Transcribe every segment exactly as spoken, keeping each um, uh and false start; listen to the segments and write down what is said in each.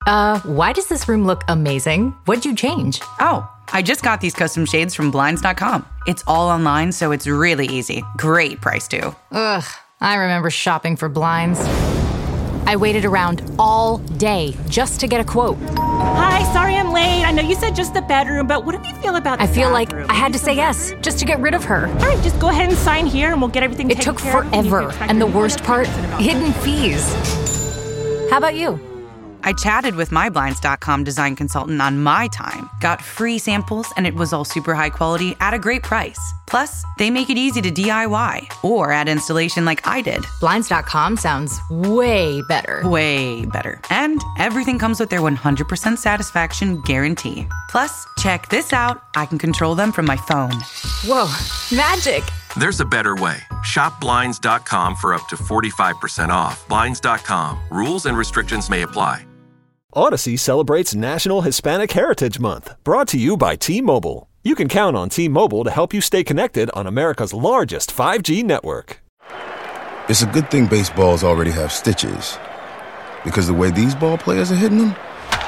Uh, why does this room look amazing? What'd you change? Oh, I just got these custom shades from Blinds dot com. It's all online, so it's really easy. Great price, too. Ugh, I remember shopping for blinds. I waited around all day just to get a quote. Hi, sorry I'm late. I know you said just the bedroom, but what do you feel about the I feel bathroom? like I had to say yes just to get rid of her. All right, just go ahead and sign here and we'll get everything It taken took care of. forever, and the worst part, hidden fees. How about you? I chatted with my Blinds dot com design consultant on my time, got free samples, and it was all super high quality at a great price. Plus, they make it easy to D I Y or add installation like I did. Blinds dot com sounds way better. Way better. And everything comes with their one hundred percent satisfaction guarantee. Plus, check this out. I can control them from my phone. Whoa, magic. There's a better way. Shop Blinds dot com for up to forty-five percent off. Blinds dot com. Rules and restrictions may apply. Odyssey celebrates National Hispanic Heritage Month, brought to you by T-Mobile. You can count on T-Mobile to help you stay connected on America's largest five G network. It's a good thing baseballs already have stitches, because the way these ball players are hitting them,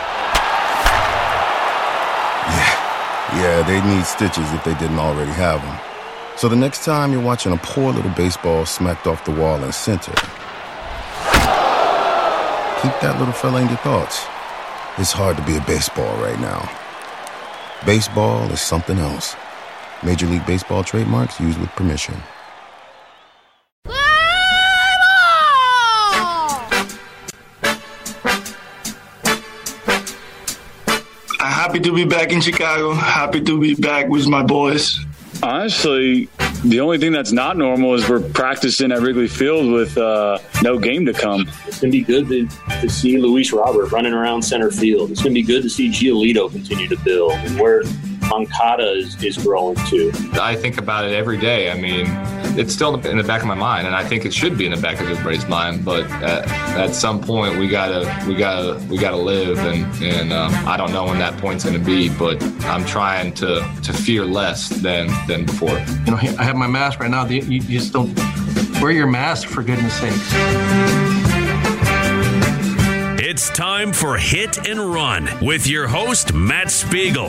yeah, yeah, they need stitches if they didn't already have them. So the next time you're watching a poor little baseball smacked off the wall in center, keep that little fella in your thoughts. It's hard to be a baseball right now. Baseball is something else. Major League Baseball trademarks used with permission. Happy to be back in Chicago. Happy to be back with my boys. Honestly, the only thing that's not normal is we're practicing at Wrigley Field with uh, no game to come. It's going to be good to, to see Luis Robert running around center field. It's going to be good to see Giolito continue to build and where Moncada is, is growing too. I think about it every day. I mean, it's still in the back of my mind, and I think it should be in the back of everybody's mind. But at, at some point, we gotta, we gotta, we gotta live, and and um, I don't know when that point's going to be. But I'm trying to to fear less than than before. You know, I have my mask right now. You, you just don't wear your mask, for goodness sakes. It's time for Hit and Run with your host, Matt Spiegel.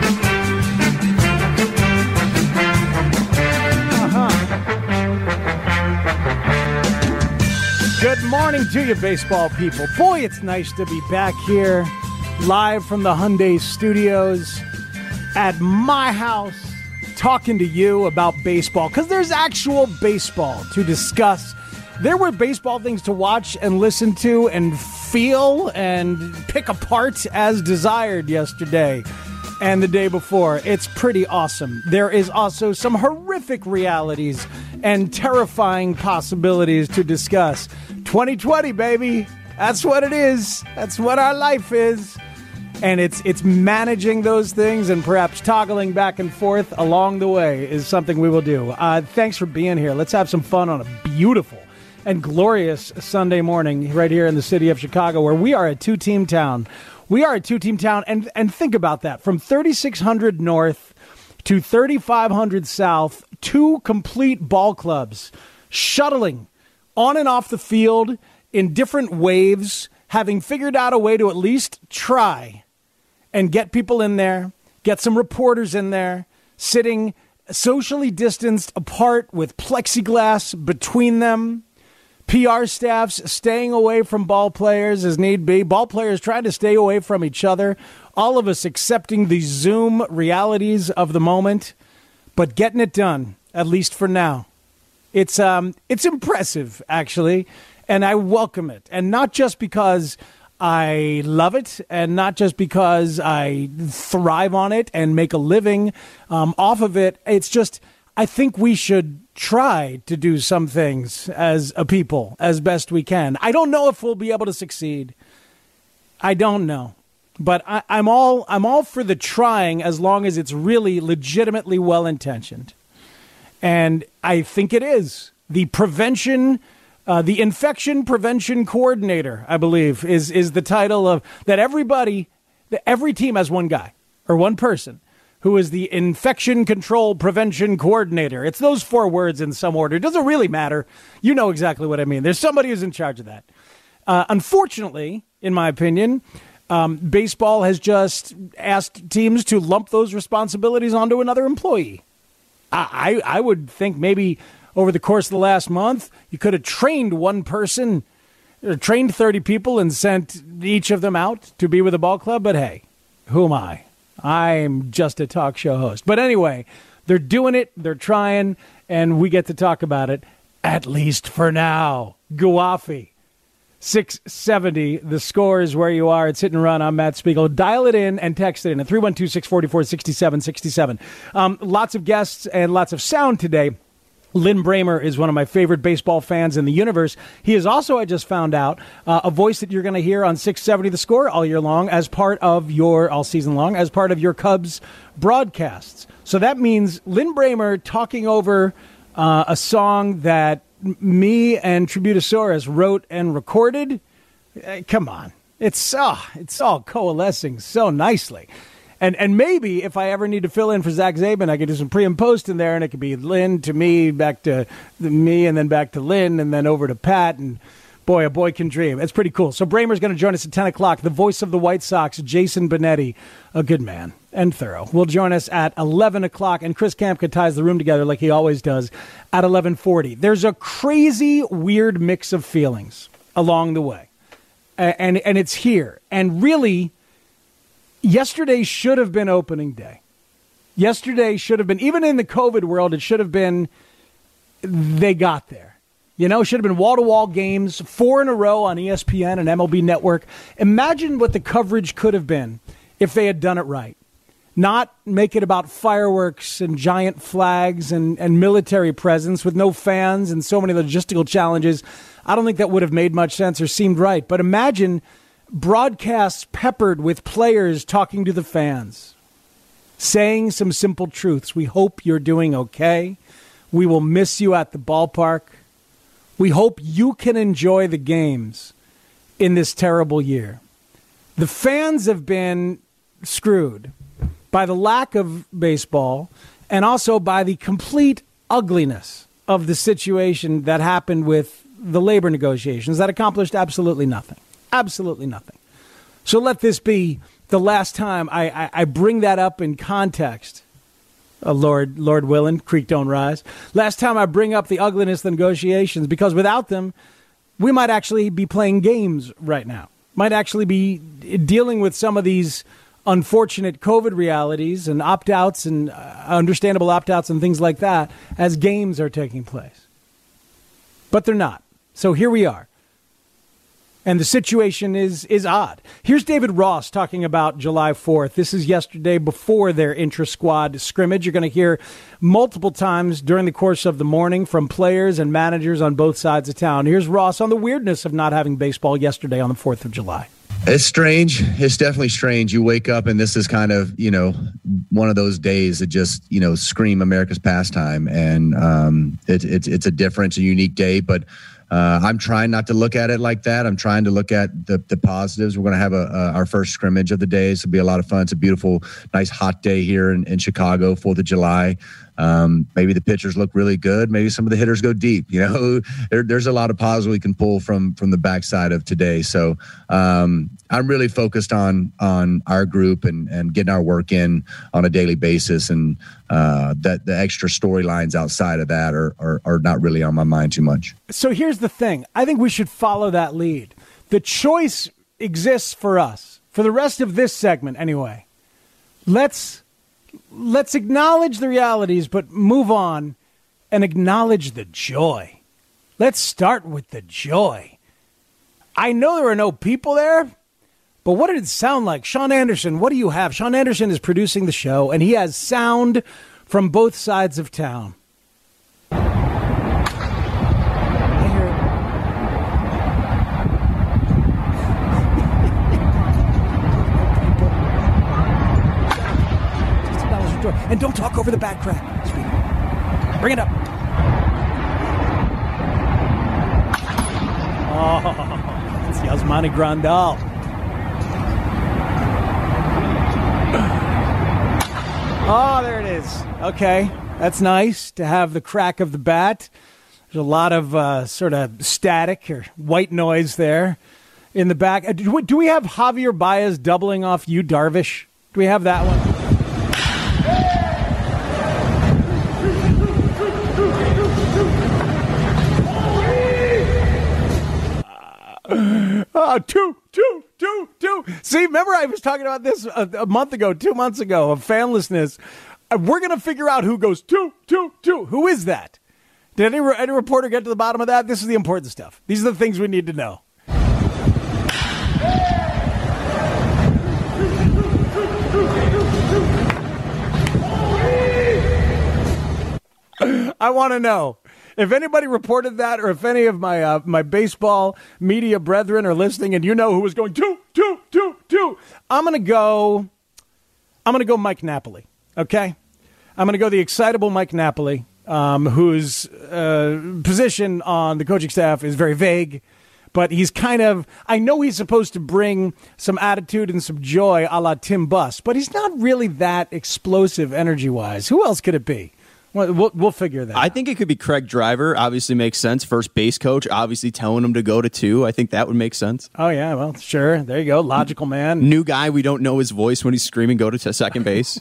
Good morning to you, baseball people. Boy, it's nice to be back here live from the Hyundai Studios at my house talking to you about baseball, because there's actual baseball to discuss. There were baseball things to watch and listen to and feel and pick apart as desired yesterday and the day before. It's pretty awesome. There is also some horrific realities and terrifying possibilities to discuss. twenty twenty, baby. That's what it is. That's what our life is. And it's it's managing those things and perhaps toggling back and forth along the way is something we will do. Uh, thanks for being here. Let's have some fun on a beautiful and glorious Sunday morning right here in the city of Chicago, where we are a two-team town. We are a two-team town, and, and think about that. From thirty-six hundred north to thirty-five hundred south, two complete ball clubs shuttling on and off the field in different waves, having figured out a way to at least try and get people in there, get some reporters in there, sitting socially distanced apart with plexiglass between them, P R staffs staying away from ball players as need be, ball players trying to stay away from each other, all of us accepting the Zoom realities of the moment, but getting it done, at least for now. It's um, it's impressive, actually, and I welcome it. And not just because I love it, and not just because I thrive on it and make a living um, off of it. It's just, I think we should try to do some things as a people as best we can. I don't know if we'll be able to succeed. I don't know. But I, I'm all I'm all for the trying, as long as it's really legitimately well-intentioned. And I think it is. The prevention, uh, the infection prevention coordinator, I believe, is is the title of that. Everybody, that every team has one guy or one person who is the infection control prevention coordinator. It's those four words in some order. It doesn't really matter. You know exactly what I mean. There's somebody who's in charge of that. Uh, unfortunately, in my opinion, Um, baseball has just asked teams to lump those responsibilities onto another employee. I, I, I would think maybe over the course of the last month, you could have trained one person, or trained thirty people and sent each of them out to be with a ball club. But hey, who am I? I'm just a talk show host. But anyway, they're doing it, they're trying, and we get to talk about it, at least for now. Guafi. six seventy, the score is where you are. It's Hit and Run. I'm Matt Spiegel. Dial it in and text it in at three one two, six four four, six seven six seven. Um, lots of guests and lots of sound today. Lynn Bramer is one of my favorite baseball fans in the universe. He is also, I just found out, uh, a voice that you're going to hear on six seventy The Score all year long as part of your, all season long, as part of your Cubs broadcasts. So that means Lynn Bramer talking over uh, a song that me and Tributosaurus wrote and recorded. Uh, come on. It's, uh, it's all coalescing so nicely. And and maybe if I ever need to fill in for Zach Zabin, I could do some pre and post in there, and it could be Lynn to me, back to the, me, and then back to Lynn, and then over to Pat. And boy, a boy can dream. It's pretty cool. So Bramer's going to join us at ten o'clock. The voice of the White Sox, Jason Benetti, a good man and thorough, will join us at eleven o'clock. And Chris Kampka ties the room together like he always does at eleven forty. There's a crazy, weird mix of feelings along the way. And, and, and it's here. And really, yesterday should have been opening day. Yesterday should have been, even in the COVID world, it should have been, they got there. You know, should have been wall-to-wall games, four in a row on E S P N and M L B Network. Imagine what the coverage could have been if they had done it right. Not make it about fireworks and giant flags and, and military presence with no fans and so many logistical challenges. I don't think that would have made much sense or seemed right. But imagine broadcasts peppered with players talking to the fans, saying some simple truths. We hope you're doing okay. We will miss you at the ballpark. We hope you can enjoy the games in this terrible year. The fans have been screwed by the lack of baseball and also by the complete ugliness of the situation that happened with the labor negotiations that accomplished absolutely nothing. Absolutely nothing. So let this be the last time I, I, I bring that up in context. Uh, Lord, Lord willing, creek don't rise. Last time I bring up the ugliness of the negotiations, because without them, we might actually be playing games right now. Might actually be dealing with some of these unfortunate COVID realities and opt-outs and uh, understandable opt-outs and things like that as games are taking place. But they're not. So here we are. And the situation is is odd. Here's David Ross talking about July fourth. This is yesterday before their intra-squad scrimmage. You're going to hear multiple times during the course of the morning from players and managers on both sides of town. Here's Ross on the weirdness of not having baseball yesterday on the fourth of July. It's strange. It's definitely strange. You wake up and this is kind of, you know, one of those days that just, you know, scream America's pastime. And um, it, it's it's a different, a unique day, but Uh, I'm trying not to look at it like that. I'm trying to look at the, the positives. We're going to have a, a, our first scrimmage of the day. So it'll be a lot of fun. It's a beautiful, nice hot day here in, in Chicago, fourth of July. Um, maybe the pitchers look really good. Maybe some of the hitters go deep. You know, there, there's a lot of positives we can pull from from the backside of today. So um, I'm really focused on on our group and, and getting our work in on a daily basis. And uh, that the extra storylines outside of that are, are are not really on my mind too much. So here's the thing. I think we should follow that lead. The choice exists for us, for the rest of this segment anyway. Let's let's acknowledge the realities, but move on and acknowledge the joy. Let's start with the joy. I know there are no people there, but what did it sound like? Sean Anderson, what do you have? Sean Anderson is producing the show, and he has sound from both sides of town. And don't talk over the back crack. Bring it up. Oh, it's Yasmani Grandal. Oh, there it is. Okay, that's nice to have the crack of the bat. There's a lot of uh, sort of static or white noise there. in the back. Uh, do, we, do we have Javier Baez doubling off Yu Darvish? Do we have that one? Uh, two, two, two, two. See, remember I was talking about this a, a month ago, two months ago, of fanlessness. Uh, we're going to figure out who goes two, two, two. Who is that? Did any, any reporter get to the bottom of that? This is the important stuff. These are the things we need to know. I want to know. If anybody reported that, or if any of my uh, my baseball media brethren are listening, and you know who was going two, two, two, two, I'm gonna go. I'm gonna go Mike Napoli. Okay, I'm gonna go the excitable Mike Napoli, um, whose uh, position on the coaching staff is very vague, but he's kind of. I know he's supposed to bring some attitude and some joy, a la Tim Buss, but he's not really that explosive energy-wise. Who else could it be? We'll, we'll figure that out. I think it could be Craig Driver. Obviously makes sense. First base coach, obviously telling him to go to two. I think that would make sense. Oh, yeah. Well, sure. There you go. Logical man. New guy. We don't know his voice when he's screaming, go to t- second base.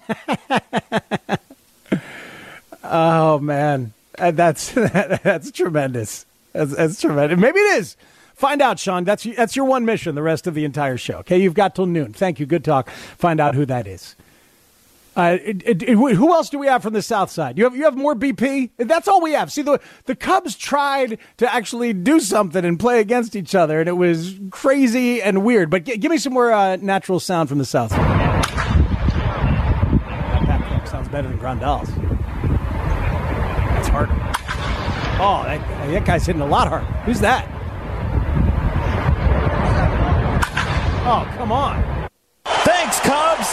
Oh, man. Uh, that's that's tremendous. That's, that's tremendous. Maybe it is. Find out, Sean. That's, that's your one mission the rest of the entire show. Okay, you've got till noon. Thank you. Good talk. Find out who that is. Uh, it, it, it, who else do we have from the South Side? You have you have more B P? That's all we have. See, the the Cubs tried to actually do something and play against each other, and it was crazy and weird. But g- give me some more uh, natural sound from the South Side. That sounds better than Grandal's. That's harder. Oh, that, that guy's hitting a lot harder. Who's that? Oh, come on. Thanks, Cubs.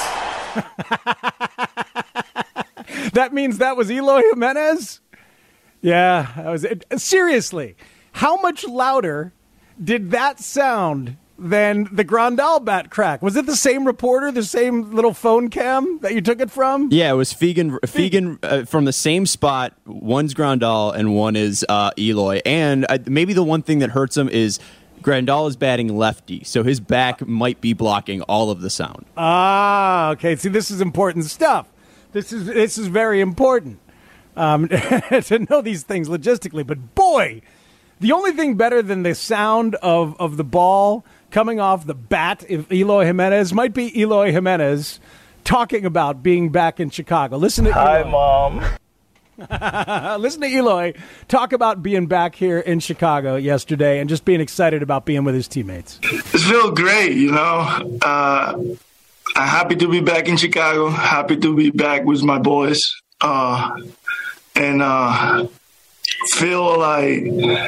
That means that was Eloy Jimenez? Yeah, that was it. Seriously, how much louder did that sound than the Grandal bat crack? Was it the same reporter, the same little phone cam that you took it from? Yeah, it was Fegan, Fegan uh, from the same spot. One's Grandal and one is uh, Eloy. And uh, maybe the one thing that hurts him is Grandal is batting lefty, so his back might be blocking all of the sound. Ah, okay. See, this is important stuff. This is this is very important um, to know these things logistically. But boy, the only thing better than the sound of, of the ball coming off the bat of Eloy Jimenez might be Eloy Jimenez talking about being back in Chicago. Listen to Hi, Eloy. Mom. Listen to Eloy talk about being back here in Chicago yesterday and just being excited about being with his teammates. It feels great, you know. Uh, I'm happy to be back in Chicago. Happy to be back with my boys. Uh, and uh, feel like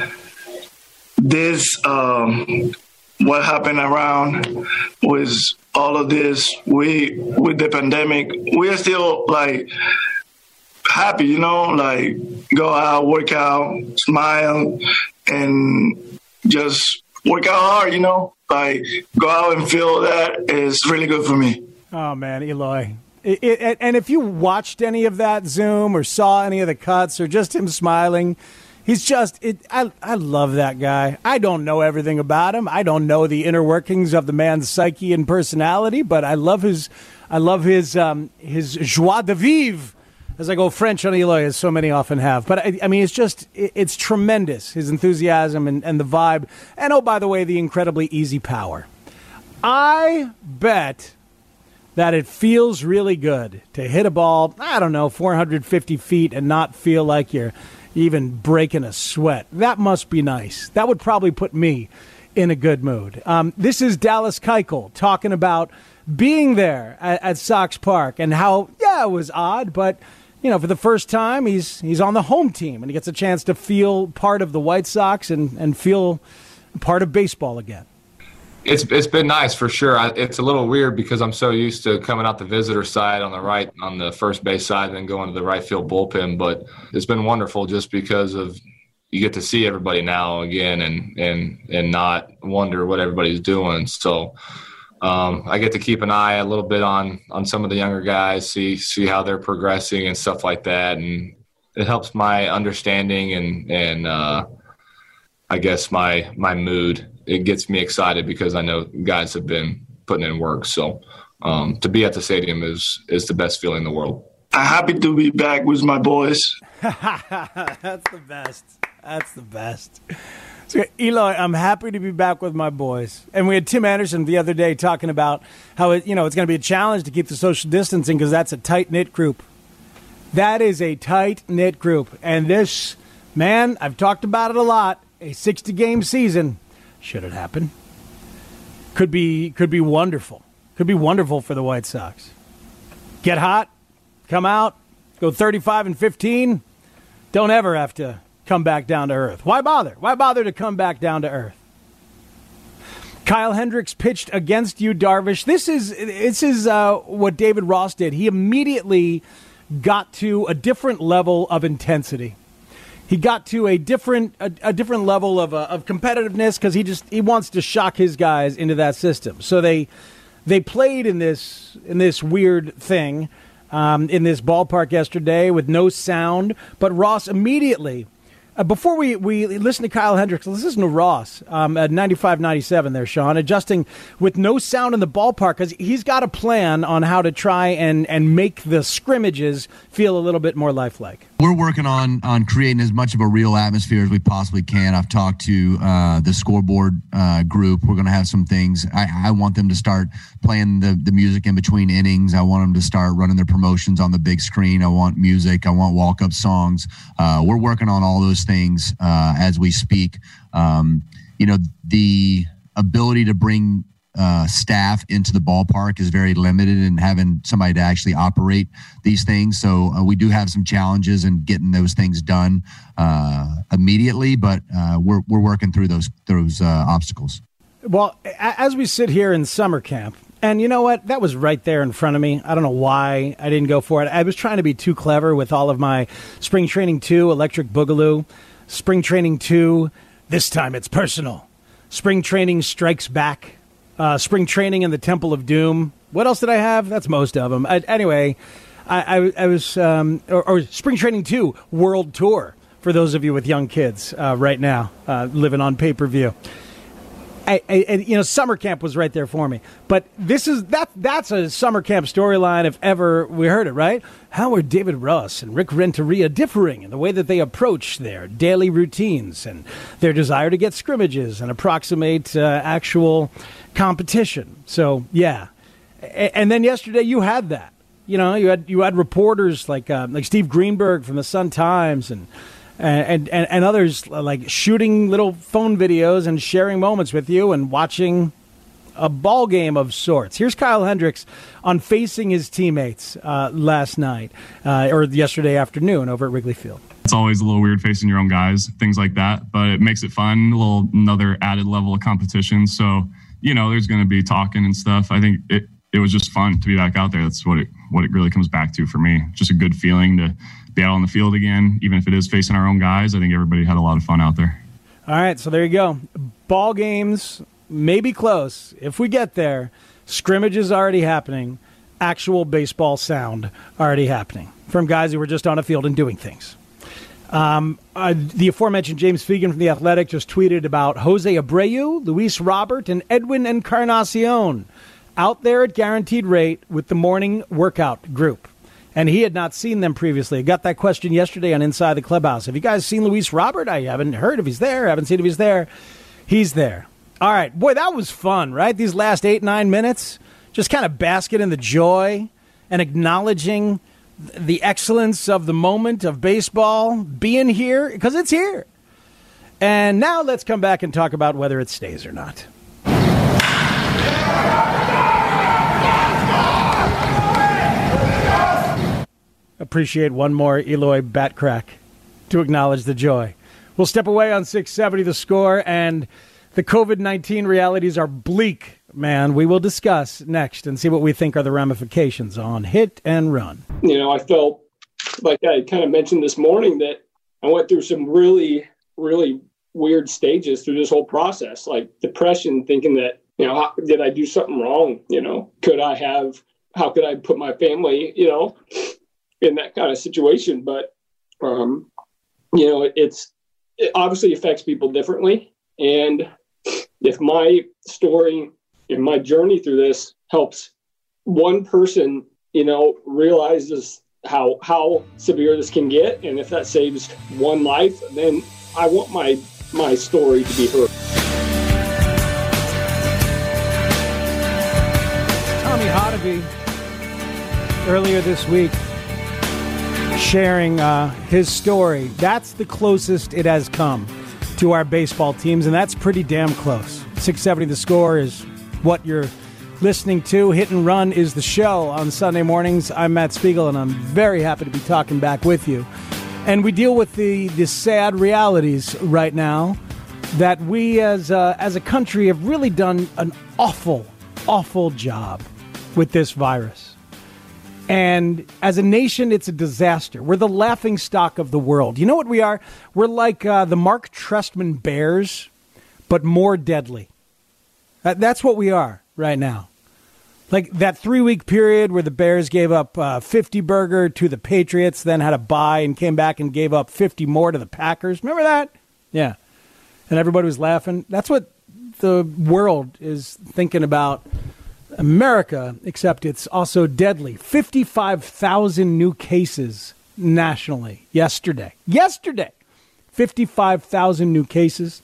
this, um, what happened around was all of this. We, with the pandemic, we are still like, happy, you know, like go out, work out, smile, and just work out hard, you know, like go out and feel that is really good for me. Oh, man, Eloy. It, it, and if you watched any of that Zoom or saw any of the cuts or just him smiling, he's just, it. I, I love that guy. I don't know everything about him. I don't know the inner workings of the man's psyche and personality, but I love his, I love his, um, his joie de vivre. As I go French on Eloy, as so many often have. But, I, I mean, it's just, it, it's tremendous, his enthusiasm and, and the vibe. And, oh, by the way, the incredibly easy power. I bet that it feels really good to hit a ball, I don't know, four hundred fifty feet and not feel like you're even breaking a sweat. That must be nice. That would probably put me in a good mood. Um, this is Dallas Keuchel talking about being there at, at Sox Park and how, yeah, it was odd, but you know, for the first time, he's he's on the home team, and he gets a chance to feel part of the White Sox and, and feel part of baseball again. It's it's been nice for sure. I, it's a little weird because I'm so used to coming out the visitor side on the right, on the first base side, and then going to the right field bullpen. But it's been wonderful just because of you get to see everybody now again, and and and not wonder what everybody's doing. So. Um, I get to keep an eye a little bit on, on some of the younger guys, see see how they're progressing and stuff like that, and it helps my understanding and and uh, I guess, my my mood. It gets me excited because I know guys have been putting in work. So um, to be at the stadium is is the best feeling in the world. I'm happy to be back with my boys. That's the best. That's the best. So, Eloy, I'm happy to be back with my boys. And we had Tim Anderson the other day talking about how it, you know, it's going to be a challenge to keep the social distancing because that's a tight-knit group. That is a tight-knit group. And this, man, I've talked about it a lot, a sixty-game season, should it happen, could be could be wonderful. Could be wonderful for the White Sox. Get hot, come out, go thirty-five and fifteen, don't ever have to come back down to earth. Why bother? Why bother to come back down to earth? Kyle Hendricks pitched against Yu Darvish. This is this is uh, what David Ross did. He immediately got to a different level of intensity. He got to a different a, a different level of uh, of competitiveness because he just he wants to shock his guys into that system. So they they played in this in this weird thing um, in this ballpark yesterday with no sound. But Ross immediately. Uh, before we, we listen to Kyle Hendricks, let's listen to Ross um, at ninety-five ninety-seven there, Sean, adjusting with no sound in the ballpark because he's got a plan on how to try and, and make the scrimmages feel a little bit more lifelike. We're working on on creating as much of a real atmosphere as we possibly can. I've talked to uh, the scoreboard uh, group. We're going to have some things. I, I want them to start playing the, the music in between innings. I want them to start running their promotions on the big screen. I want music. I want walk-up songs. Uh, we're working on all those things uh, as we speak. Um, you know, the ability to bring uh, staff into the ballpark is very limited in having somebody to actually operate these things. So uh, we do have some challenges in getting those things done uh, immediately, but uh, we're we're working through those those uh, obstacles. Well, as we sit here in summer camp, and you know what? That was right there in front of me. I don't know why I didn't go for it. I was trying to be too clever with all of my Spring Training two, Electric Boogaloo, Spring Training two, this time it's personal, Spring Training Strikes Back, uh, Spring Training in the Temple of Doom. What else did I have? That's most of them. I, anyway, I, I, I was, um, or, or Spring Training two, World Tour, for those of you with young kids uh, right now, uh, living on pay-per-view. I, I, and, you know, summer camp was right there for me. But this is that that's a summer camp storyline if ever we heard it, right? How are David Ross and Rick Renteria differing in the way that they approach their daily routines and their desire to get scrimmages and approximate uh, actual competition? So, yeah. A- and then yesterday you had that. You know, you had you had reporters like uh, like Steve Greenberg from the Sun-Times and And, and and others like shooting little phone videos and sharing moments with you and watching a ball game of sorts. Here's Kyle Hendricks on facing his teammates uh, last night uh, or yesterday afternoon over at Wrigley Field. It's always a little weird facing your own guys, things like that, but it makes it fun, a little another added level of competition. So, you know, there's going to be talking and stuff. I think it, it was just fun to be back out there. That's what it what it really comes back to for me. Just a good feeling to be out on the field again, even if it is facing our own guys. I think everybody had a lot of fun out there. All right, so there you go. Ball games may be close. If we get there, scrimmages already happening, actual baseball sound already happening from guys who were just on a field and doing things. Um, uh, the aforementioned James Fegan from The Athletic just tweeted about Jose Abreu, Luis Robert, and Edwin Encarnacion out there at guaranteed rate with the morning workout group. And he had not seen them previously. I got that question yesterday on Inside the Clubhouse. Have you guys seen Luis Robert? I haven't heard if he's there. I haven't seen if he's there. He's there. All right. Boy, that was fun, right? These last eight, nine minutes, just kind of basking in the joy and acknowledging the excellence of the moment of baseball being here, because it's here. And now let's come back and talk about whether it stays or not. Appreciate one more Eloy bat crack to acknowledge the joy. We'll step away on six seventy The Score, and the covid nineteen realities are bleak, man. We will discuss next and see what we think are the ramifications on Hit and Run. You know, I felt like I kind of mentioned this morning that I went through some really, really weird stages through this whole process, like depression, thinking that, you know, how, did I do something wrong? You know, could I have, how could I put my family, you know, in that kind of situation? But, um, you know, it, it's, it obviously affects people differently. And if my story and my journey through this helps one person, you know, realizes how how severe this can get, and if that saves one life, then I want my my story to be heard. Tommy Hotovy earlier this week sharing uh, his story. That's the closest it has come to our baseball teams, and that's pretty damn close. six seventy The Score is what you're listening to. Hit and Run is the show on Sunday mornings. I'm Matt Spiegel, and I'm very happy to be talking back with you. And we deal with the, the sad realities right now that we as a, as a country have really done an awful, awful job with this virus. And as a nation, it's a disaster. We're the laughing stock of the world. You know what we are? We're like uh, the Mark Trestman Bears, but more deadly. That, that's what we are right now. Like that three-week period where the Bears gave up uh, fifty burger to the Patriots, then had a bye and came back and gave up fifty more to the Packers. Remember that? Yeah. And everybody was laughing. That's what the world is thinking about America, except it's also deadly. fifty-five thousand new cases nationally yesterday. Yesterday. fifty-five thousand new cases.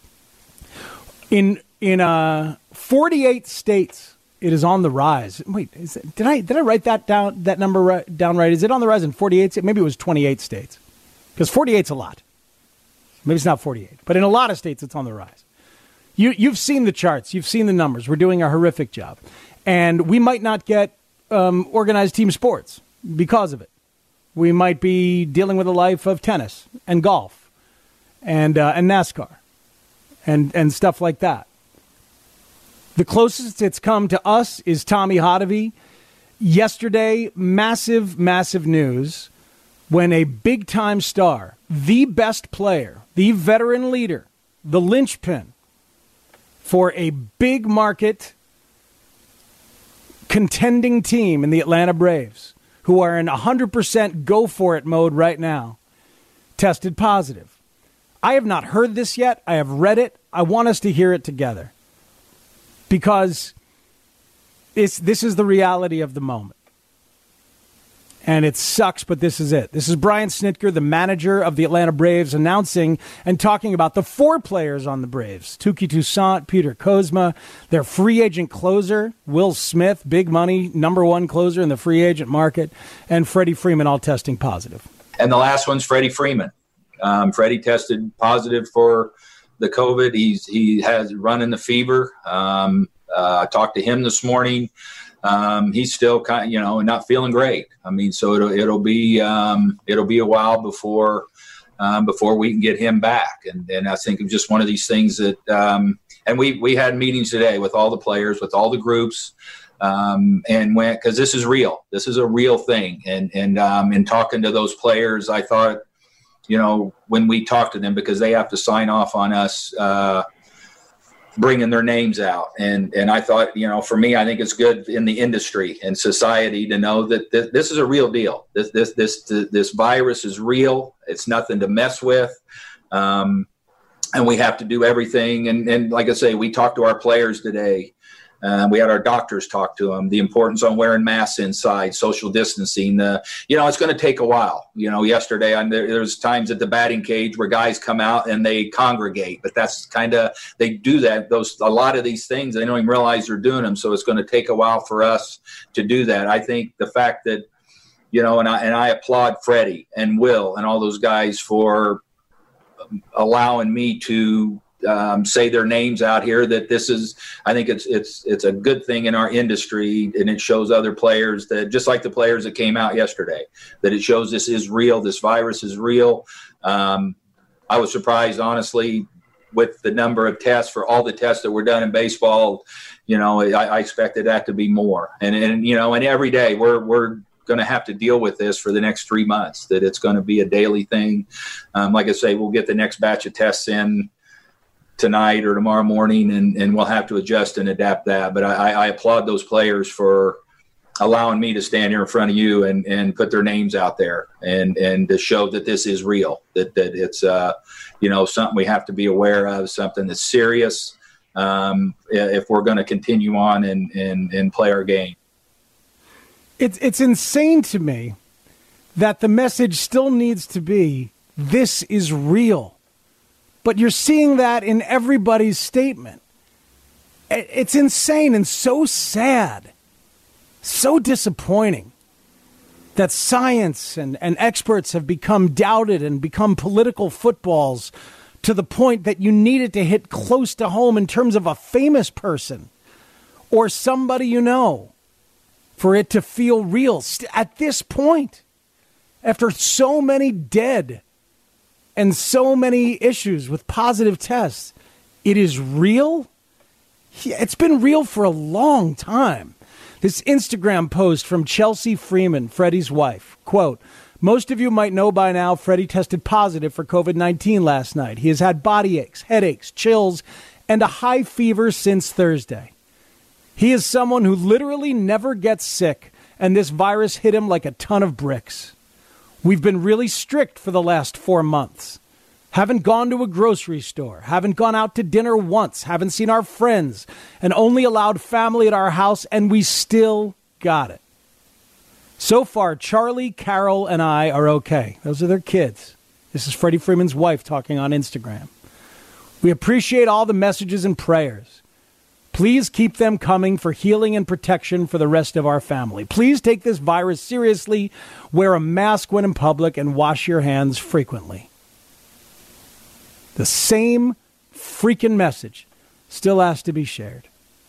In in uh, forty-eight states, it is on the rise. Wait, is it, did I did I write that down? That number right, down right? Is it on the rise in forty-eight? Maybe it was twenty-eight states, because forty-eight's a lot. Maybe it's not forty-eight, but in a lot of states, it's on the rise. You you've seen the charts, you've seen the numbers. We're doing a horrific job, and we might not get um, organized team sports because of it. We might be dealing with a life of tennis and golf, and uh, and NASCAR, and and stuff like that. The closest it's come to us is Tommy Hotovy. Yesterday, massive, massive news when a big-time star, the best player, the veteran leader, the linchpin for a big-market contending team in the Atlanta Braves, who are in one hundred percent go-for-it mode right now, tested positive. I have not heard this yet. I have read it. I want us to hear it together. Because it's, this is the reality of the moment. And it sucks, but this is it. This is Brian Snitker, the manager of the Atlanta Braves, announcing and talking about the four players on the Braves. Touki Toussaint, Peter Kozma, their free agent closer, Will Smith, big money, number one closer in the free agent market, and Freddie Freeman all testing positive. And the last one's Freddie Freeman. Um, Freddie tested positive for the COVID. He's he has running the fever. Um, uh, I talked to him this morning. Um, he's still kind of, you know, not feeling great. I mean, so it'll it'll be um, it'll be a while before um, before we can get him back. And and I think it's just one of these things that um, and we we had meetings today with all the players, with all the groups, um, and when because this is real. This is a real thing. And and um, in talking to those players, I thought, you know, when we talk to them, because they have to sign off on us uh, bringing their names out. And and I thought, you know, for me, I think it's good in the industry and society to know that th- this is a real deal. This this this this virus is real. It's nothing to mess with. Um, and we have to do everything. And, and like I say, we talked to our players today. Uh, we had our doctors talk to them, the importance on wearing masks inside, social distancing. Uh, you know, it's going to take a while. You know, yesterday I, there, there's times at the batting cage where guys come out and they congregate, but that's kind of, they do that. Those, a lot of these things, they don't even realize they're doing them. So it's going to take a while for us to do that. I think the fact that, you know, and I, and I applaud Freddie and Will and all those guys for allowing me to Um, say their names out here, that this is, I think it's it's it's a good thing in our industry, and it shows other players that, just like the players that came out yesterday, that it shows this is real, this virus is real. Um, I was surprised, honestly, with the number of tests, for all the tests that were done in baseball. You know, I, I expected that to be more, and and you know, and every day we're we're going to have to deal with this for the next three months. That it's going to be a daily thing. Um, like I say, we'll get the next batch of tests in tonight or tomorrow morning, and, and we'll have to adjust and adapt that. But I, I applaud those players for allowing me to stand here in front of you and, and put their names out there and, and to show that this is real, that, that it's, uh, you know, something we have to be aware of, something that's serious um, if we're going to continue on and, and, and play our game. It's, it's insane to me that the message still needs to be, this is real. But you're seeing that in everybody's statement. It's insane and so sad, so disappointing that science and, and experts have become doubted and become political footballs to the point that you need it to hit close to home in terms of a famous person or somebody you know for it to feel real. At this point, after so many dead and so many issues with positive tests, it is real? It's been real for a long time. This Instagram post from Chelsea Freeman, Freddie's wife, quote, most of you might know by now Freddie tested positive for covid nineteen last night. He has had body aches, headaches, chills, and a high fever since Thursday. He is someone who literally never gets sick, and this virus hit him like a ton of bricks. We've been really strict for the last four months. Haven't gone to a grocery store, haven't gone out to dinner once, haven't seen our friends, and only allowed family at our house, and we still got it. So far, Charlie, Carol, and I are okay. Those are their kids. This is Freddie Freeman's wife talking on Instagram. We appreciate all the messages and prayers. Please keep them coming for healing and protection for the rest of our family. Please take this virus seriously, wear a mask when in public, and wash your hands frequently. The same freaking message still has to be shared.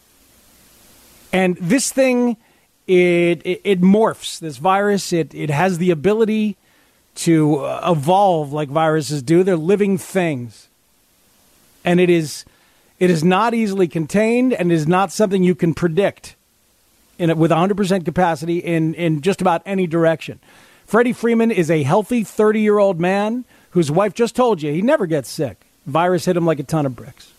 And this thing, it, it, it morphs. This virus, it, it has the ability to uh, evolve like viruses do. They're living things. And it is it is not easily contained and is not something you can predict in it with one hundred percent capacity in, in just about any direction. Freddie Freeman is a healthy thirty-year-old man whose wife just told you he never gets sick. Virus hit him like a ton of bricks.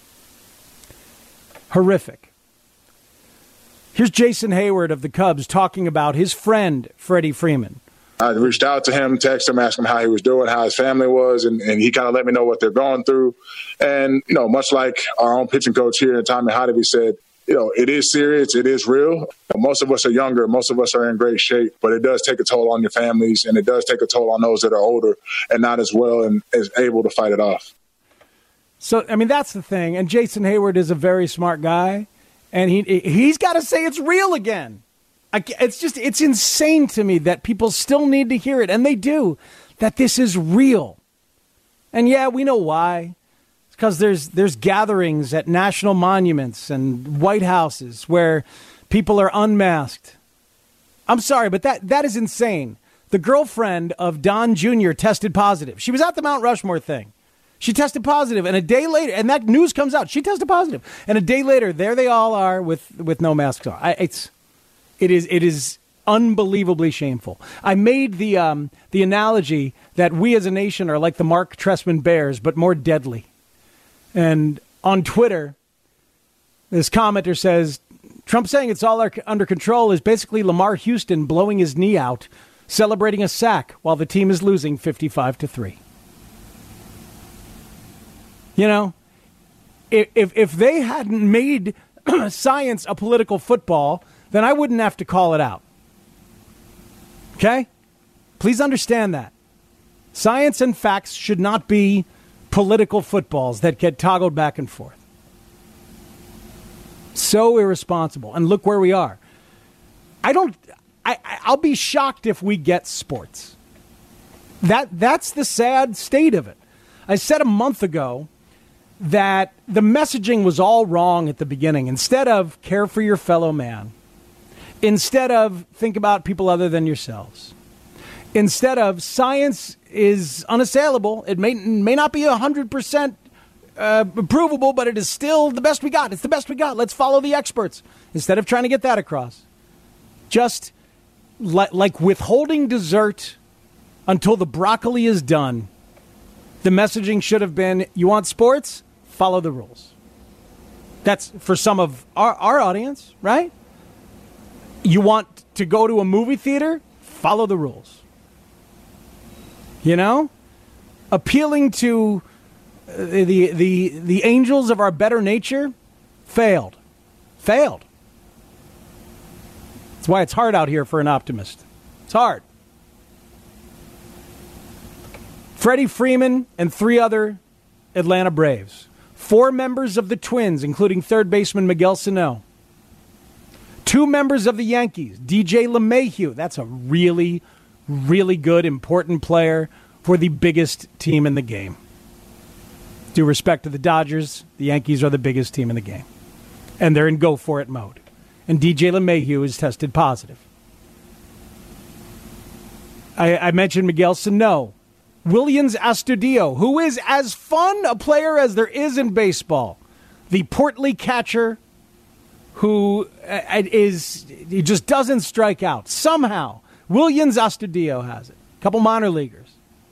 Horrific. Here's Jason Hayward of the Cubs talking about his friend, Freddie Freeman. I reached out to him, texted him, asked him how he was doing, how his family was, and, and he kind of let me know what they're going through. And, you know, much like our own pitching coach here in Tommy Hotovy said, you know, it is serious. It is real. Most of us are younger. Most of us are in great shape, but it does take a toll on your families, and it does take a toll on those that are older and not as well and as able to fight it off. So, I mean, that's the thing. And Jason Hayward is a very smart guy, and he he's got to say it's real again. I, it's just, it's insane to me that people still need to hear it, and they do, that this is real. And yeah, we know why. It's because there's there's gatherings at national monuments and White Houses where people are unmasked. I'm sorry, but that that is insane. The girlfriend of Don Junior tested positive. She was at the Mount Rushmore thing. She tested positive, and a day later, and that news comes out, she tested positive. And a day later, there they all are with, with no masks on. I, it's... It is it is unbelievably shameful. I made the um, the analogy that we as a nation are like the Mark Trestman Bears, but more deadly. And on Twitter, this commenter says, Trump saying it's all under control is basically Lamar Houston blowing his knee out, celebrating a sack while the team is losing fifty-five to three. You know, if if, if they hadn't made science a political football, then I wouldn't have to call it out. Okay? Please understand that. Science and facts should not be political footballs that get toggled back and forth. So irresponsible. And look where we are. I don't, I, I'll be shocked if we get sports. That, that's the sad state of it. I said a month ago that the messaging was all wrong at the beginning. Instead of care for your fellow man, instead of think about people other than yourselves, instead of science is unassailable, it may may not be one hundred percent uh, provable, but it is still the best we got. It's the best we got. Let's follow the experts. Instead of trying to get that across, just li- like withholding dessert until the broccoli is done, the messaging should have been, you want sports? Follow the rules. That's for some of our, our audience, right? You want to go to a movie theater? Follow the rules. You know? Appealing to the the the angels of our better nature failed. Failed. That's why it's hard out here for an optimist. It's hard. Freddie Freeman and three other Atlanta Braves. Four members of the Twins, including third baseman Miguel Sano. Two members of the Yankees, D J LeMahieu. That's a really, really good, important player for the biggest team in the game. Due respect to the Dodgers, the Yankees are the biggest team in the game. And they're in go-for-it mode. And D J LeMahieu is tested positive. I, I mentioned Miguel Sano. Willians Astudillo, who is as fun a player as there is in baseball. The portly catcher who is, he just doesn't strike out. Somehow, Willians Astudillo has it. A couple minor leaguers.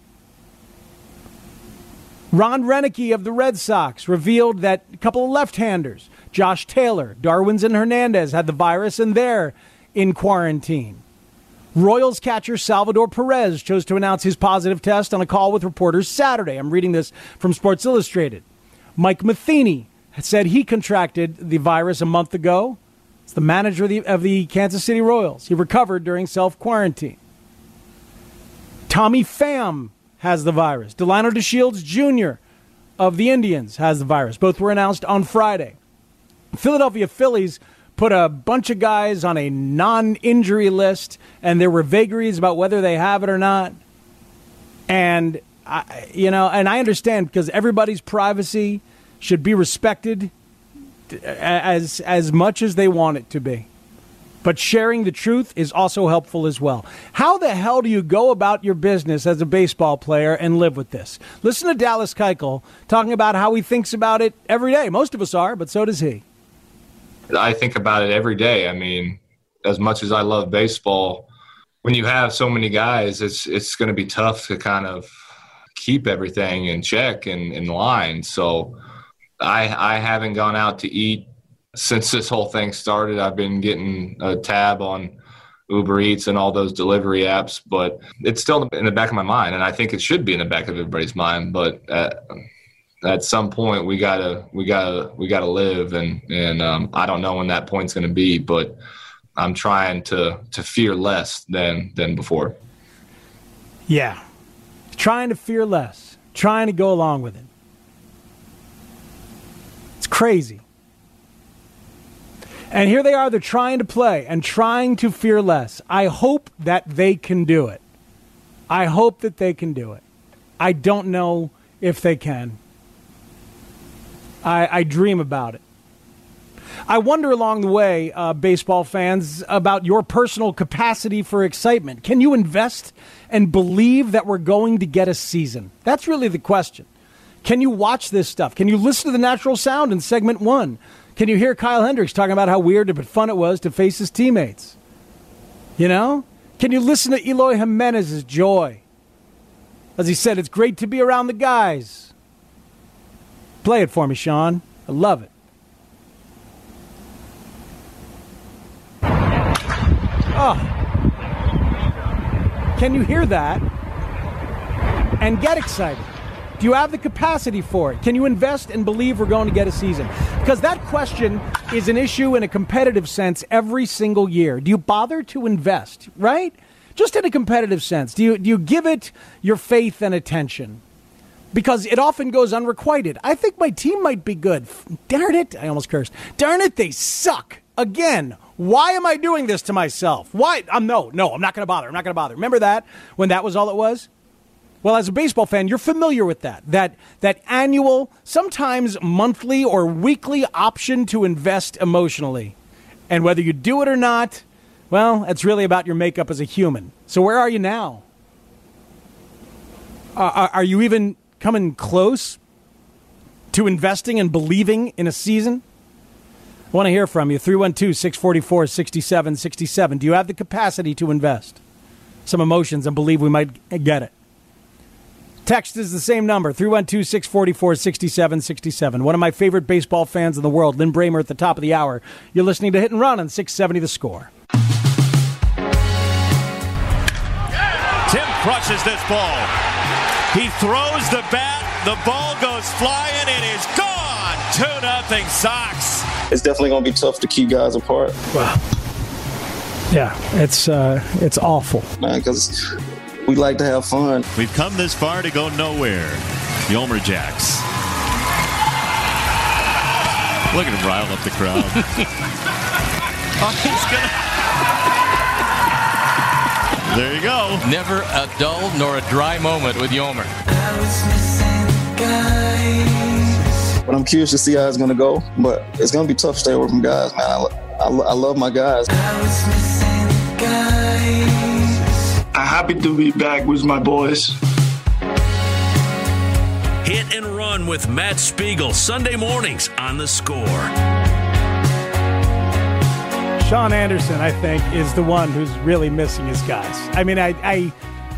Ron Renicky of the Red Sox revealed that a couple of left-handers, Josh Taylor, Darwinzon Hernandez, had the virus and they're in quarantine. Royals catcher Salvador Perez chose to announce his positive test on a call with reporters Saturday. I'm reading this from Sports Illustrated. Mike Matheny said he contracted the virus a month ago. It's the manager of the, of the Kansas City Royals. He recovered during self-quarantine. Tommy Pham has the virus. Delino DeShields Junior of the Indians has the virus. Both were announced on Friday. Philadelphia Phillies put a bunch of guys on a non-injury list, and there were vagaries about whether they have it or not. And, I, you know, and I understand because everybody's privacy should be respected as as much as they want it to be. But sharing the truth is also helpful as well. How the hell do you go about your business as a baseball player and live with this? Listen to Dallas Keuchel talking about how he thinks about it every day. Most of us are, but so does he. I think about it every day. I mean, as much as I love baseball, when you have so many guys, it's it's going to be tough to kind of keep everything in check and in line. So I I haven't gone out to eat since this whole thing started. I've been getting a tab on Uber Eats and all those delivery apps, but it's still in the back of my mind, and I think it should be in the back of everybody's mind. But at, at some point, we gotta we gotta we gotta live, and and um, I don't know when that point's going to be, but I'm trying to to fear less than than before. Yeah, trying to fear less, trying to go along with it. It's crazy. And here they are, they're trying to play and trying to fear less. I hope that they can do it. I hope that they can do it. I don't know if they can. I, I dream about it. I wonder along the way, uh, baseball fans, about your personal capacity for excitement. Can you invest and believe that we're going to get a season? That's really the question. Can you watch this stuff? Can you listen to the natural sound in segment one? Can you hear Kyle Hendricks talking about how weird but fun it was to face his teammates? You know? Can you listen to Eloy Jimenez's joy? As he said, it's great to be around the guys. Play it for me, Sean. I love it. Oh. Can you hear that and get excited? Do you have the capacity for it? Can you invest and believe we're going to get a season? Because that question is an issue in a competitive sense every single year. Do you bother to invest, right? Just in a competitive sense. Do you, do you give it your faith and attention? Because it often goes unrequited. I think my team might be good. Darn it. I almost cursed. Darn it, they suck. Again, why am I doing this to myself? Why? I'm no, no, I'm not going to bother. I'm not going to bother. Remember that when that was all it was? Well, as a baseball fan, you're familiar with that, that that annual, sometimes monthly or weekly option to invest emotionally. And whether you do it or not, well, it's really about your makeup as a human. So where are you now? Uh, are you even coming close to investing and believing in a season? I want to hear from you. three one two, six four four, six seven six seven. Do you have the capacity to invest some emotions and believe we might get it? Text is the same number, three one two, six four four, six seven six seven. One of my favorite baseball fans in the world, Lynn Bramer at the top of the hour. You're listening to Hit and Run on six seventy The Score. crushes this ball. He throws the bat. The ball goes flying. It is gone. two nothing Sox. It's definitely going to be tough to keep guys apart. Wow. Yeah, it's uh, it's awful. Man, because we like to have fun. We've come this far to go nowhere. The Homer Jacks. Look at him rile up the crowd. Oh, he's gonna... There you go. Never a dull nor a dry moment with Yomer. But I'm curious to see how it's going to go. But it's going to be tough to stay away from guys, man. I, I, I love my guys. I'm happy to be back with my boys. Hit and Run with Matt Spiegel, Sunday mornings on The Score. Sean Anderson, I think, is the one who's really missing his guys. I mean, I I,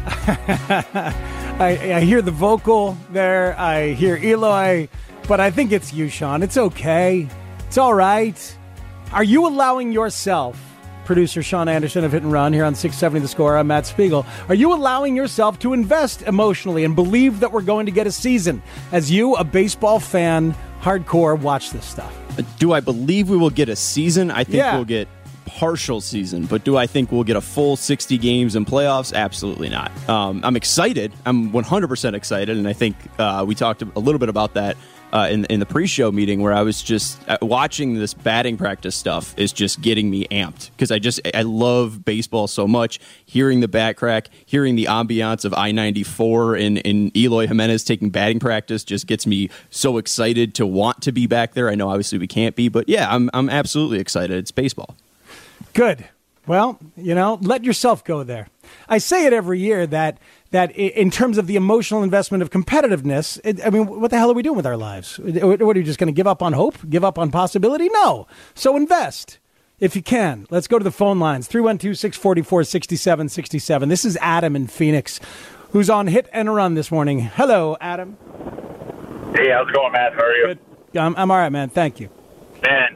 I, I hear the vocal there. I hear Eloy, but I think it's you, Sean. It's okay. It's all right. Are you allowing yourself, producer Sean Anderson of Hit and Run here on six seventy The Score, I'm Matt Spiegel, are you allowing yourself to invest emotionally and believe that we're going to get a season as you, a baseball fan, hardcore, watch this stuff? Do I believe we will get a season? I think Yeah. we'll get partial season, but do I think we'll get a full sixty games and playoffs? Absolutely not. Um, I'm excited. I'm one hundred percent excited, and I think uh, we talked a little bit about that uh, in, in the pre-show meeting where I was just uh, watching this batting practice stuff is just getting me amped because I just I love baseball so much. Hearing the bat crack, hearing the ambiance of I ninety-four and, and Eloy Jimenez taking batting practice just gets me so excited to want to be back there. I know obviously we can't be, but yeah, I'm I'm absolutely excited. It's baseball. Good. Well, you know, let yourself go there. I say it every year that that in terms of the emotional investment of competitiveness, it, I mean, what the hell are we doing with our lives? What are you just going to give up on hope? Give up on possibility? No. So invest if you can. Let's go to the phone lines. three one two, six four four, six seven six seven. This is Adam in Phoenix, who's on Hit and Run this morning. Hello, Adam. Hey, how's it going, Matt? How are you? Good. I'm, I'm all right, man. Thank you. Man,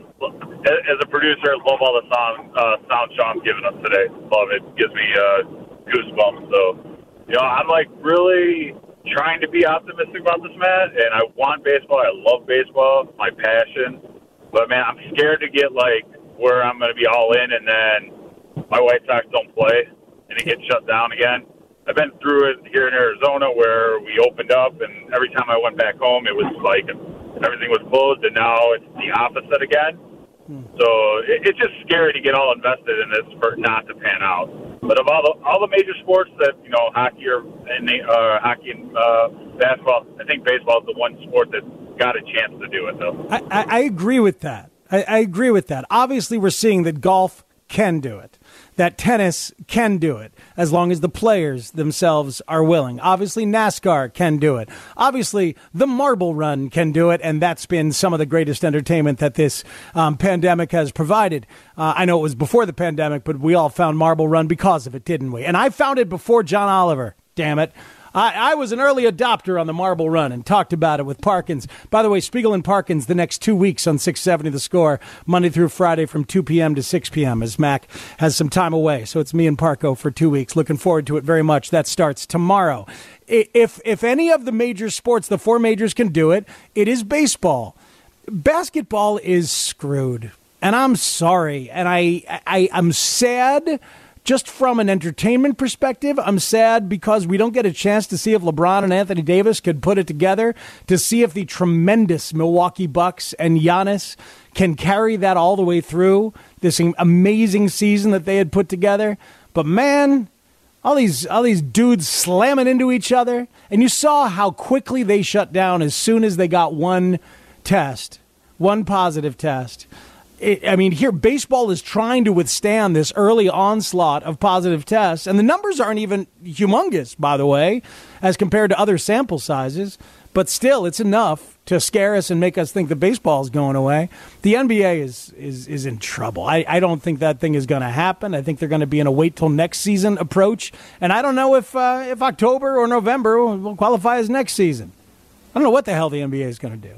as a producer, I love all the sound, uh, sound Sean's giving us today. Love it. Gives me uh, goosebumps. So, you know, I'm like really trying to be optimistic about this, Matt. And I want baseball. I love baseball. It's my passion. But, man, I'm scared to get like where I'm going to be all in and then my White Sox don't play and it gets shut down again. I've been through it here in Arizona where we opened up and every time I went back home, it was like everything was closed and now it's the opposite again. So it, it's just scary to get all invested in this for it not to pan out. But of all the all the major sports that you know, hockey or and uh, hockey and uh, basketball, I think baseball is the one sport that got a chance to do it. Though I, I, I agree with that. I, I agree with that. Obviously, we're seeing that golf can do it, that tennis can do it, as long as the players themselves are willing. Obviously, NASCAR can do it. Obviously, the Marble Run can do it, and that's been some of the greatest entertainment that this um, pandemic has provided. Uh, I know it was before the pandemic, but we all found Marble Run because of it, didn't we? And I found it before John Oliver, damn it. I, I was an early adopter on the Marble Run and talked about it with Parkins. By the way, Spiegel and Parkins the next two weeks on six seventy The Score, Monday through Friday from two p.m. to six p.m. as Mac has some time away. So it's me and Parko for two weeks. Looking forward to it very much. That starts tomorrow. If, if any of the major sports, the four majors can do it, it is baseball. Basketball is screwed. And I'm sorry. And I, I, I'm sad. Just from an entertainment perspective, I'm sad because we don't get a chance to see if LeBron and Anthony Davis could put it together, to see if the tremendous Milwaukee Bucks and Giannis can carry that all the way through this amazing season that they had put together. But man, all these all these dudes slamming into each other, and you saw how quickly they shut down as soon as they got one test, one positive test. It, I mean, here, baseball is trying to withstand this early onslaught of positive tests, and the numbers aren't even humongous, by the way, as compared to other sample sizes, but still, it's enough to scare us and make us think that baseball is going away. The N B A is is, is in trouble. I, I don't think that thing is going to happen. I think they're going to be in a wait-till-next-season approach, and I don't know if, uh, if October or November will qualify as next season. I don't know what the hell the N B A is going to do.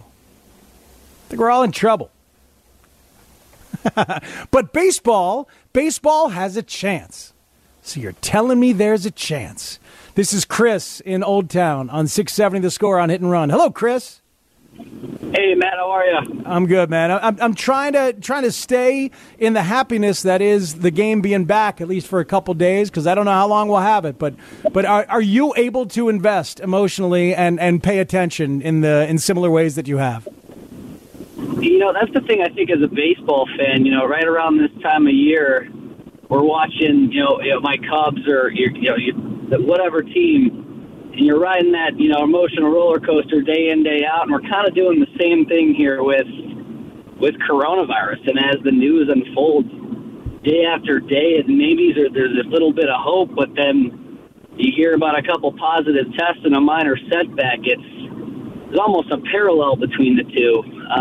I think we're all in trouble. But baseball, baseball has a chance. So you're telling me there's a chance. This is Chris in Old Town on six seventy The Score on Hit and Run. Hello, Chris. Hey, Matt, how are you? I'm good, man. I'm, I'm trying to trying to stay in the happiness that is the game being back, at least for a couple days, because I don't know how long we'll have it. But but are, are you able to invest emotionally and, and pay attention in the in similar ways that you have? You know, that's the thing I think as a baseball fan, you know, right around this time of year, we're watching, you know, you know my Cubs or, you know, you, whatever team, and you're riding that, you know, emotional roller coaster day in, day out, and we're kind of doing the same thing here with with coronavirus. And as the news unfolds day after day, and maybe there, there's a little bit of hope, but then you hear about a couple positive tests and a minor setback. It's there's almost a parallel between the two.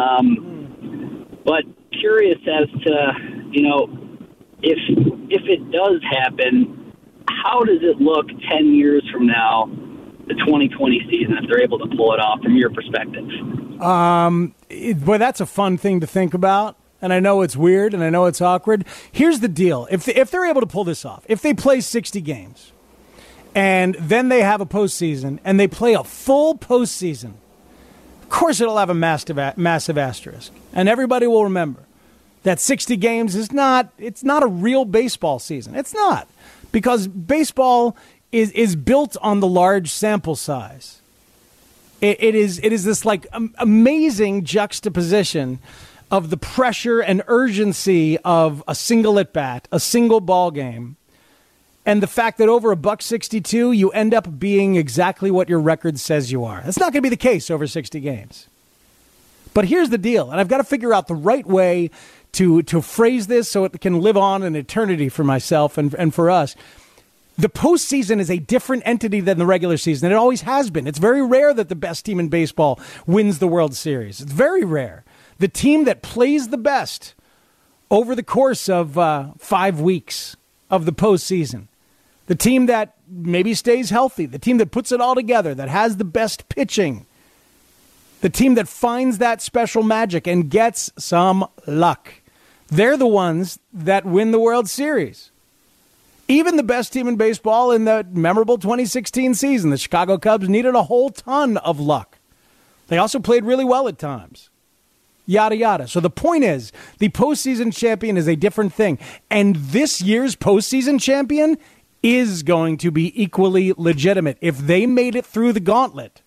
Um, but curious as to, you know, if if it does happen, how does it look ten years from now, the twenty twenty season, if they're able to pull it off from your perspective? Um, it, boy, that's a fun thing to think about. And I know it's weird and I know it's awkward. Here's the deal. If, they, if they're able to pull this off, if they play sixty games and then they have a postseason and they play a full postseason, of course it'll have a massive, massive asterisk. And everybody will remember that sixty games is not, it's not a real baseball season. It's not. Because baseball is, is built on the large sample size. It, it is it is this like um, amazing juxtaposition of the pressure and urgency of a single at bat, a single ball game, and the fact that over a buck sixty-two you end up being exactly what your record says you are. That's not going to be the case over sixty games. But here's the deal, and I've got to figure out the right way to to phrase this so it can live on in eternity for myself and and for us. The postseason is a different entity than the regular season, and it always has been. It's very rare that the best team in baseball wins the World Series. It's very rare. The team that plays the best over the course of uh, five weeks of the postseason, the team that maybe stays healthy, the team that puts it all together, that has the best pitching, the team that finds that special magic and gets some luck, they're the ones that win the World Series. Even the best team in baseball in the memorable twenty sixteen season, the Chicago Cubs, needed a whole ton of luck. They also played really well at times. Yada, yada. So the point is, the postseason champion is a different thing. And this year's postseason champion is going to be equally legitimate. If they made it through the gauntlet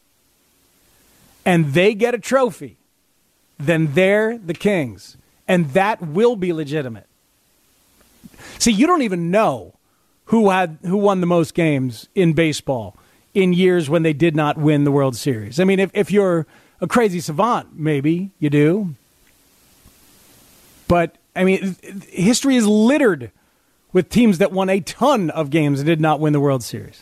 and they get a trophy, then they're the Kings. And that will be legitimate. See, you don't even know who had who won the most games in baseball in years when they did not win the World Series. I mean, if, if you're a crazy savant, maybe you do. But, I mean, history is littered with teams that won a ton of games and did not win the World Series.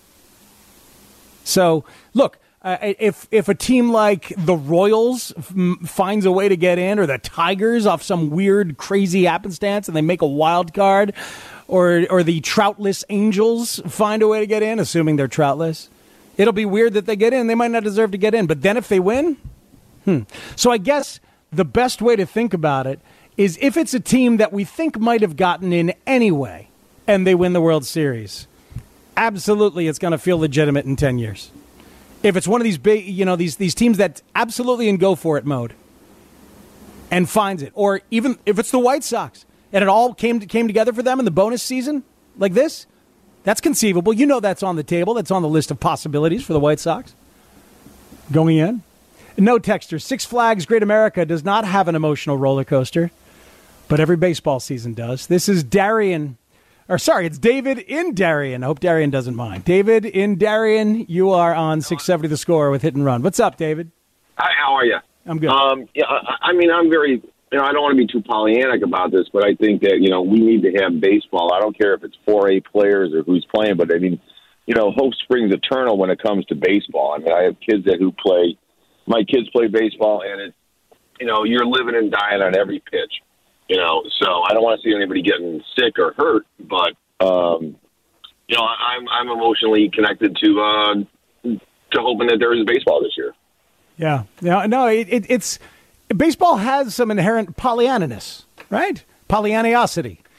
So, look, uh, if if a team like the Royals f- finds a way to get in, or the Tigers off some weird, crazy happenstance and they make a wild card, or or the Troutless Angels find a way to get in, assuming they're Troutless, it'll be weird that they get in. They might not deserve to get in. But then if they win, hmm. So I guess the best way to think about it is if it's a team that we think might have gotten in anyway and they win the World Series, absolutely it's going to feel legitimate in ten years. If it's one of these big, you know, these these teams that absolutely in go for it mode and finds it, or even if it's the White Sox and it all came to, came together for them in the bonus season like this, that's conceivable. You know that's on the table. That's on the list of possibilities for the White Sox going in. No texter. Six Flags Great America does not have an emotional roller coaster, but every baseball season does. This is Darian. Or sorry, it's David in Darien. I hope Darien doesn't mind. David in Darien, you are on six seventy The Score with Hit and Run. What's up, David? Hi, how are you? I'm good. Um, yeah, I, I mean, I'm very, you know, I don't want to be too Pollyannic about this, but I think that, you know, we need to have baseball. I don't care if it's four A players or who's playing, but I mean, you know, hope springs eternal when it comes to baseball. I mean, I have kids that who play, my kids play baseball, and it's, you know, you're living and dying on every pitch. You know, so I don't want to see anybody getting sick or hurt, but um, you know, I'm I'm emotionally connected to uh, to hoping that there is baseball this year. Yeah, yeah, no, it, it, it's baseball has some inherent Pollyanniness, right? Pollyanniosity.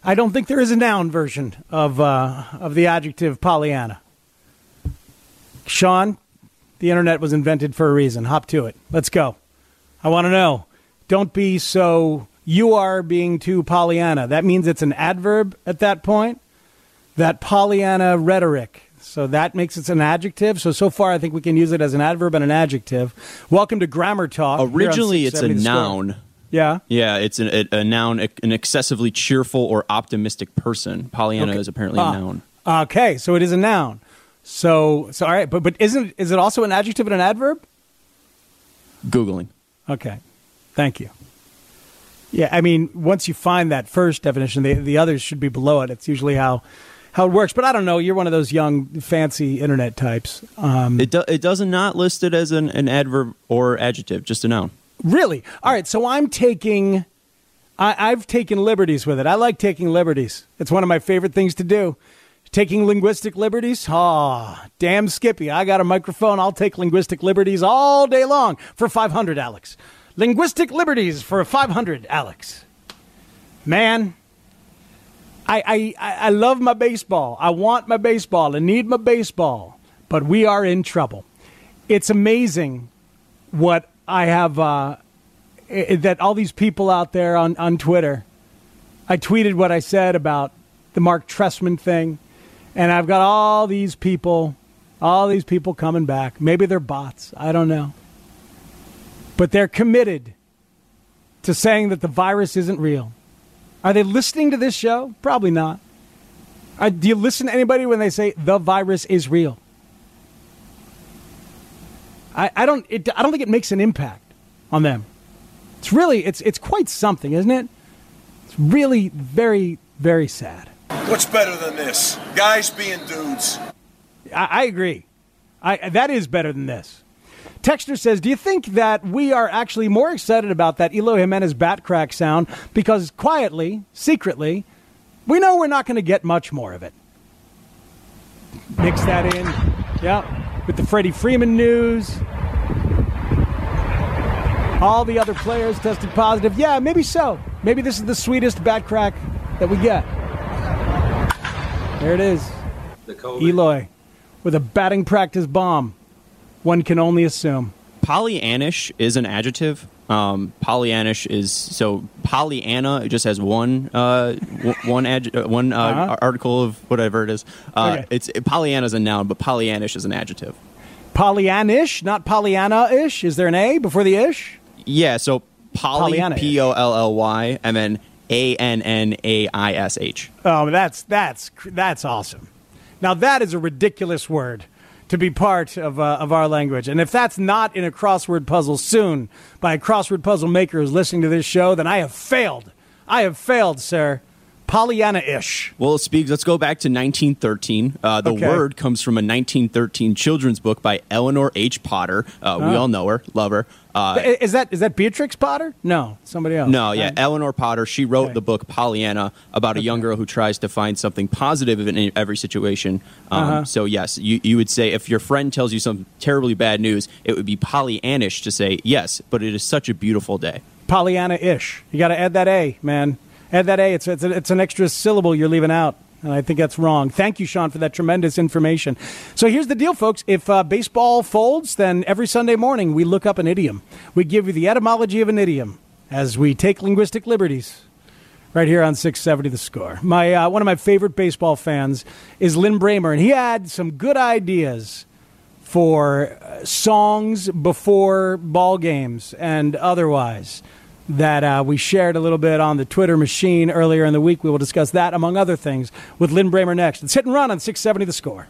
I don't think there is a noun version of uh, of the adjective Pollyanna. Sean, the internet was invented for a reason. Hop to it. Let's go. I want to know. Don't be so, you are being too Pollyanna. That means it's an adverb at that point. That Pollyanna rhetoric. So that makes it an adjective. So, so far, I think we can use it as an adverb and an adjective. Welcome to Grammar Talk. Originally, it's a noun. Yeah? Yeah, it's an, a, a noun, an excessively cheerful or optimistic person. Pollyanna Okay. is apparently Ah. a noun. Okay, so it is a noun. So, so all right, but but isn't is it also an adjective and an adverb? Googling. Okay, thank you. Yeah, I mean, once you find that first definition, the the others should be below it. It's usually how how it works. But I don't know. You're one of those young, fancy internet types. Um, It do, it does not list it as an, an adverb or adjective, just a noun. Really? All right. So I'm taking, I, I've taken liberties with it. I like taking liberties. It's one of my favorite things to do. Taking linguistic liberties? Ah, damn Skippy. I got a microphone. I'll take linguistic liberties all day long for five hundred, Alex. Linguistic liberties for five hundred, Alex. Man, I, I, I love my baseball. I want my baseball. I need my baseball. But we are in trouble. It's amazing what I have, uh, i- that all these people out there on, on Twitter, I tweeted what I said about the Mark Trestman thing, and I've got all these people, all these people coming back. Maybe they're bots. I don't know. But they're committed to saying that the virus isn't real. Are they listening to this show? Probably not. Uh, do you listen to anybody when they say the virus is real? I, I don't. It, I don't think it makes an impact on them. It's really. It's it's quite something, isn't it? It's really very very sad. What's better than this? Guys being dudes. I, I agree. I that is better than this. Texter says, do you think that we are actually more excited about that Eloy Jimenez bat crack sound because quietly, secretly, we know we're not going to get much more of it? Mix that in. Yeah. With the Freddie Freeman news. All the other players tested positive. Yeah, maybe so. Maybe this is the sweetest bat crack that we get. There it is. The COVID. Eloy with a batting practice bomb. One can only assume. Pollyannish is an adjective. Um, Pollyannish is so Pollyanna. It just has one uh, w- one adj- uh, one uh, Uh-huh. article of whatever it is. Uh, Okay. It's Pollyanna is a noun, but Pollyannish is an adjective. Pollyannish, not Pollyanna-ish. Is there an A before the ish? Yeah. So poly, Pollyanna-ish. P O L L Y, and then A N N A I S H. Oh, that's that's that's awesome. Now that is a ridiculous word to be part of uh, of our language, and if that's not in a crossword puzzle soon by a crossword puzzle maker who's listening to this show, then I have failed. I have failed, sir. Pollyanna-ish. Well, Speaks, let's go back to nineteen thirteen. Uh, the Okay. word comes from a nineteen thirteen children's book by Eleanor H. Potter. Uh, We Oh. all know her, love her. Uh, is that is that Beatrix Potter? No, somebody else. No, yeah, Uh, Eleanor Potter. She wrote the book Pollyanna about a young girl who tries to find something positive in every situation. Um, Uh-huh. So yes, you, you would say if your friend tells you some terribly bad news, it would be Pollyannish to say yes, but it is such a beautiful day. Pollyanna-ish. You got to add that A, man. Add that A. It's it's, it's an extra syllable you're leaving out. And I think that's wrong. Thank you, Sean, for that tremendous information. So here's the deal, folks. If uh, baseball folds, then every Sunday morning we look up an idiom. We give you the etymology of an idiom as we take linguistic liberties right here on six seventy The Score. My uh, one of my favorite baseball fans is Lynn Bramer, and he had some good ideas for uh, songs before ball games and otherwise that uh, we shared a little bit on the Twitter machine earlier in the week. We will discuss that, among other things, with Lynn Bramer next. It's Hit and Run on six seventy The Score.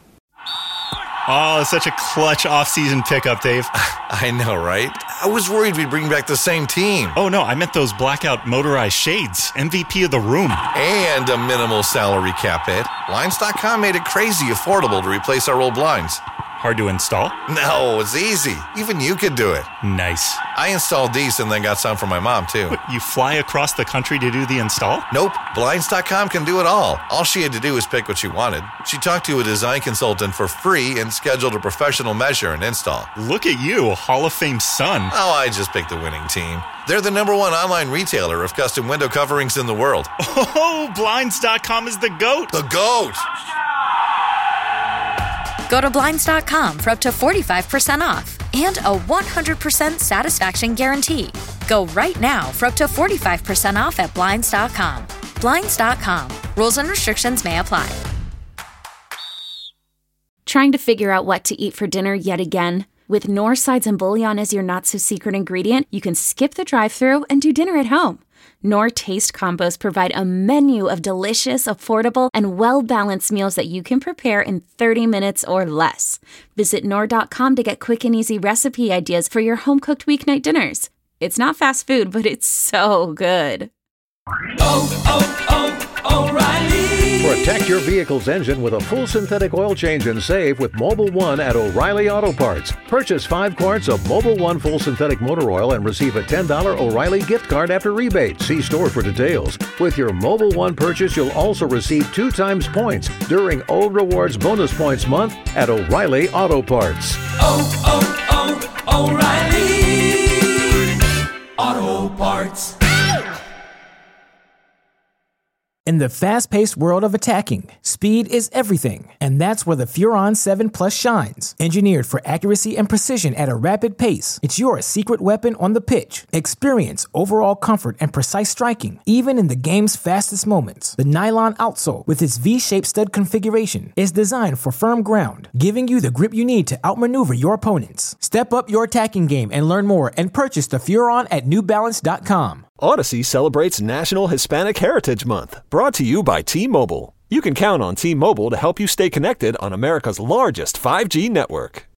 Oh, such a clutch offseason pickup, Dave. I know, right? I was worried we'd bring back the same team. Oh, no, I meant those blackout motorized shades. M V P of the room. And a minimal salary cap hit. Blinds dot com made it crazy affordable to replace our old blinds. Hard to install? No, it's easy. Even you could do it. Nice. I installed these and then got some for my mom, too. What, you fly across the country to do the install? Nope. Blinds dot com can do it all. All she had to do was pick what she wanted. She talked to a design consultant for free and scheduled a professional measure and install. Look at you, Hall of Fame son. Oh, I just picked the winning team. They're the number one online retailer of custom window coverings in the world. Oh, Blinds dot com is the GOAT. The GOAT! Go to Blinds dot com for up to forty-five percent off and a one hundred percent satisfaction guarantee. Go right now for up to forty-five percent off at Blinds dot com. Blinds dot com. Rules and restrictions may apply. Trying to figure out what to eat for dinner yet again? With Knorr sides and bouillon as your not-so-secret ingredient, you can skip the drive-thru and do dinner at home. Knorr Taste Combos provide a menu of delicious, affordable, and well-balanced meals that you can prepare in thirty minutes or less. Visit Knorr dot com to get quick and easy recipe ideas for your home-cooked weeknight dinners. It's not fast food, but it's so good. Oh, oh, oh, O'Reilly! Protect your vehicle's engine with a full synthetic oil change and save with Mobil one at O'Reilly Auto Parts. Purchase five quarts of Mobil one full synthetic motor oil and receive a ten dollars O'Reilly gift card after rebate. See store for details. With your Mobil one purchase, you'll also receive two times points during O Rewards Bonus Points Month at O'Reilly Auto Parts. Oh, oh, oh, O'Reilly Auto Parts. In the fast-paced world of attacking, speed is everything, and that's where the Furon seven Plus shines. Engineered for accuracy and precision at a rapid pace, it's your secret weapon on the pitch. Experience overall comfort and precise striking, even in the game's fastest moments. The nylon outsole, with its V-shaped stud configuration, is designed for firm ground, giving you the grip you need to outmaneuver your opponents. Step up your attacking game and learn more and purchase the Furon at New Balance dot com. Odyssey celebrates National Hispanic Heritage Month, brought to you by T-Mobile. You can count on T-Mobile to help you stay connected on America's largest five G network.